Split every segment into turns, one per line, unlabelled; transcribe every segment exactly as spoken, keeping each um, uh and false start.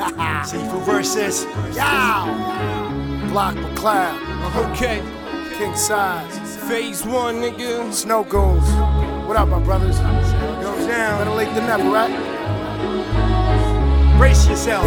Seafood versus Yow. Block McLeod.
Okay.
King Size.
Phase one, nigga.
Snow Goons. What up, my brothers? Goes down. Better late than never, right? Brace yourselves.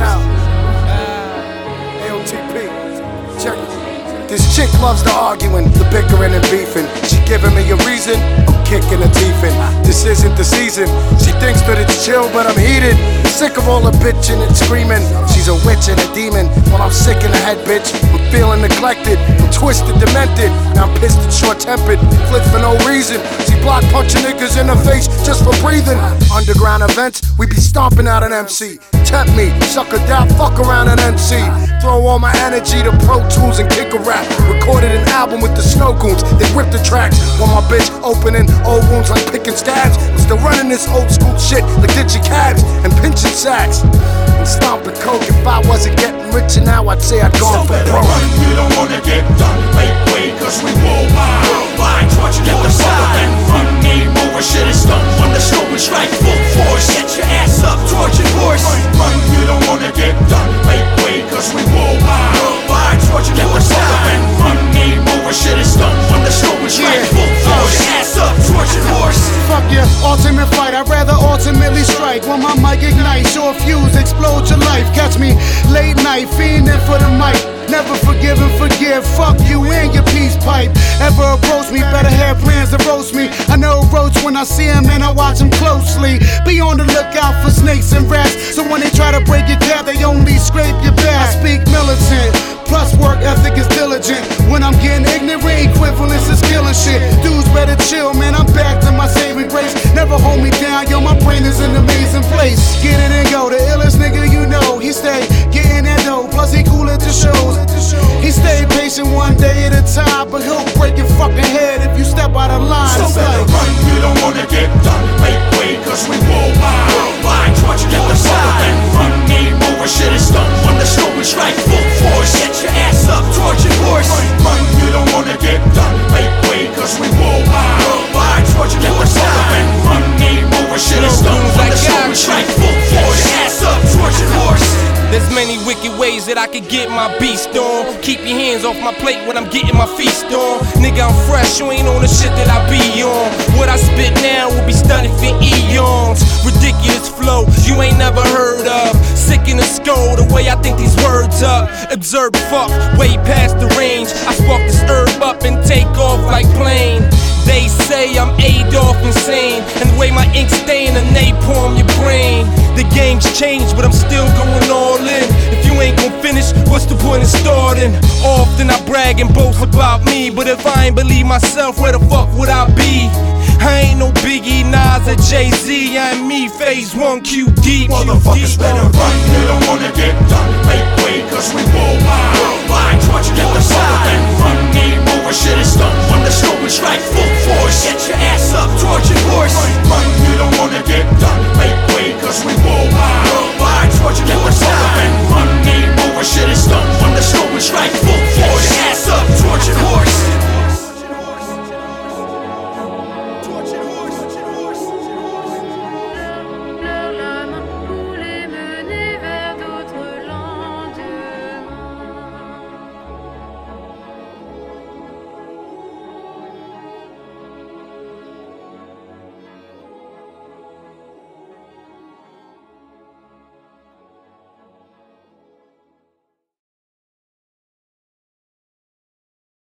Uh, A O T P. Check it. This chick loves the arguing, the bickering and beefing. She giving me a reason, I'm kicking her teeth in. This isn't the season. She thinks that it's chill, but I'm heated. Sick of all the bitching and screaming. She's a witch and a demon. Well, I'm sick in the head, bitch. I'm feeling neglected. I'm twisted, demented. Now I'm pissed and short-tempered. Flip for no reason. She block punching niggas in the face just for breathing. Underground events, we be stomping out an M C. Tempt me, suck her down, fuck around an M C. Throw all my energy to Pro Tools and kick a rap. Recorded an album with the Snow Goons, they rip the tracks. While my bitch opening old wounds like picking scabs. I'm still running this old school shit like ditching cabs and pinching sacks. And stomping coke. If I wasn't getting richer now, I'd say I'd gone
so
for
better
broke.
run, you don't wanna get done. Make way, cause we worldwide. Worldwide, watch it, get the fuck and run. Game over, shit is done. When the snow and strike full force, get your ass up, torch and horse. Run, you don't wanna get done. Make way, cause we worldwide. Worldwide, watch it, get the fuck and run. Game over, shit is done. When the snow and strike full force, get your ass up, torch and horse.
Fuck your ultimate fight, I'd rather ultimately strike. When my mic ignites, your fuse, explode your life. Catch me late night, fiending for the mic. Never forgive and forgive, fuck you and your peace pipe. Ever approach me, better have plans to roast me. I know roach when I see him and I watch him closely. Be on the lookout for snakes and rats, so when they try to break your tab, they only scrape your back. I speak militant, plus work ethic is diligent. When I'm getting ignorant, equivalence is killing shit. Dudes better chill, man, I'm back to my saving grace. Never hold me down, yo, my brain is in an amazing place. Get it and go, the illest nigga you know. He stay getting that dough, plus he cool at the shows. He stay patient one day at a time, but he'll break your fucking head if you step out of line.
So better run, you don't wanna get done. Make way, cause we worldwide. Worldwide, watch it, get the fuck up and run. Game over, shit is done. When the snow and strike full force, get your ass up, torch and horse. Run, you don't wanna get done. Make way, cause we worldwide. Worldwide, watch it, get the fuck up and run. Game over, shit is done. When the snow and strike full force, get your ass up, torch and horse.
There's many wicked ways that I could get my beast on. Keep your hands off my plate when I'm getting my feast on. Nigga, I'm fresh, you ain't on the shit that I be on. What I spit now will be studied for eons. Ridiculous flow you ain't never heard of. Sick in the skull, the way I think these words up. Observe fuck, way past the range. I spark this herb up and take off like plane. They say I'm Adolf insane, and the way my ink stain a napalm your brain. The game's changed, but I'm still going all in. If you ain't gon' finish, what's the point in starting? Often I brag and boast about me, but if I ain't believe myself, where the fuck would I be? I ain't no Biggie, Nas, or Jay-Z. I'm me, phase one, Q D.
Motherfuckers better run, you don't wanna get done. Make way, cause we worldwide. Worldwide, watch it, get the fuck up and run. Game over, shit is done. When the snow and strike full force, get your ass up, torch and horse. Run, you don't wanna get done. Make